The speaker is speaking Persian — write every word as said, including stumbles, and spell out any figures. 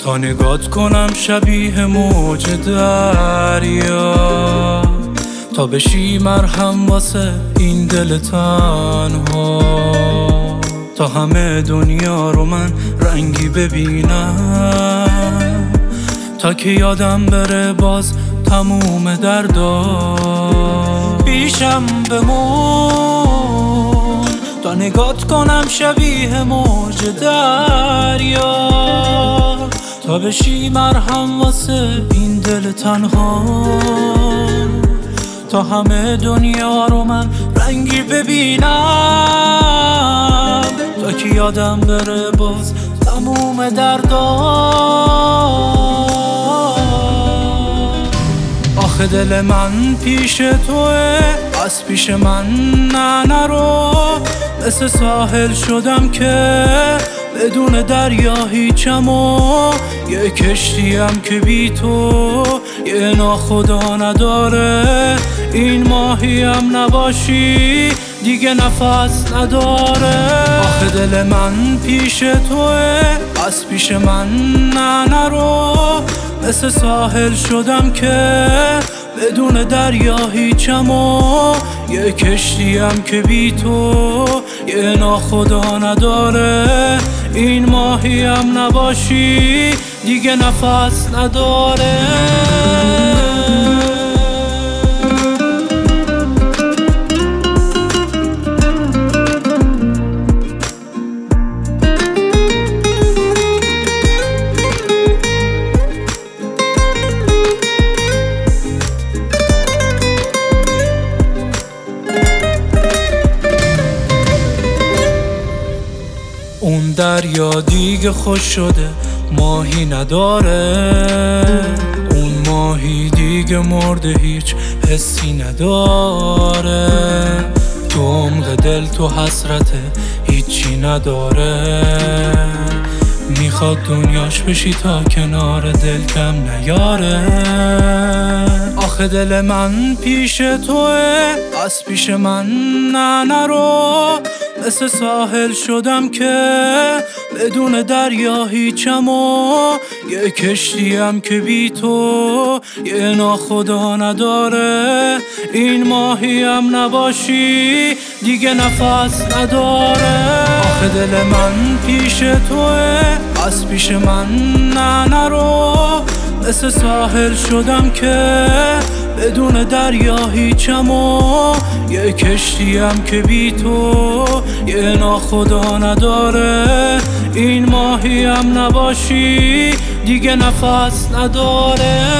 تا نگات کنم شبیه موج دریا، تا بشی مرهم واسه این دل تنها، تا همه دنیا رو من رنگی ببینم، تا که یادم بره باز تموم دردا. پیشم بمون تا نگات کنم شبیه موج دریا، تا بشی مرهم واسه این دل تنها، تا همه دنیا رو من رنگی ببینم، تا که یادم بره باز تموم دردا. آخه دل من پیش توه، از پیش من نه نرو. مثل ساحل شدم که بدون دریا هیچم و یه کشتیم که بی تو یه ناخدا نداره. این ماهیم نباشی دیگه نفس نداره. آخه دل من پیش توه، از پیش من نه نرو. مثل ساحل شدم که بدون دریا هیچم و یه کشتیم که بی تو یه ناخدا نداره. این ماهیم نباشی دیگه نفس نداره. اون دریا دیگه خوش شده ماهی نداره. اون ماهی دیگه مرده هیچ حسی نداره. تو عمق دل تو حسرته هیچی نداره. میخواد دنیاش بشی تا کنار دل کم نیاره. آخه دل من پیش توه، از پیش من نه نرو. مثل ساحل شدم که بدون دریا هیچم و یه کشتیم که بی تو یه ناخدا نداره. این ماهیم نباشی دیگه نفس نداره. آخه دل من پیش توه، از پیش من نه نرو. مثل ساحل شدم که بدون دریا هیچم و یه کشتیم که بی تو یه ناخدا نداره. این ماهیم نباشی دیگه نفس نداره.